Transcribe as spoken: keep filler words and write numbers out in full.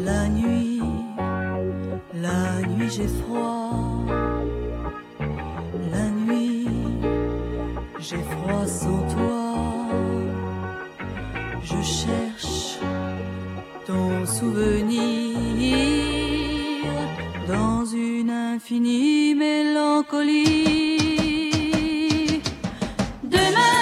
La nuit, la nuit j'ai froid. La nuit, j'ai froid sans toi. Je cherche ton souvenir dans une infinie mélancolie. Demain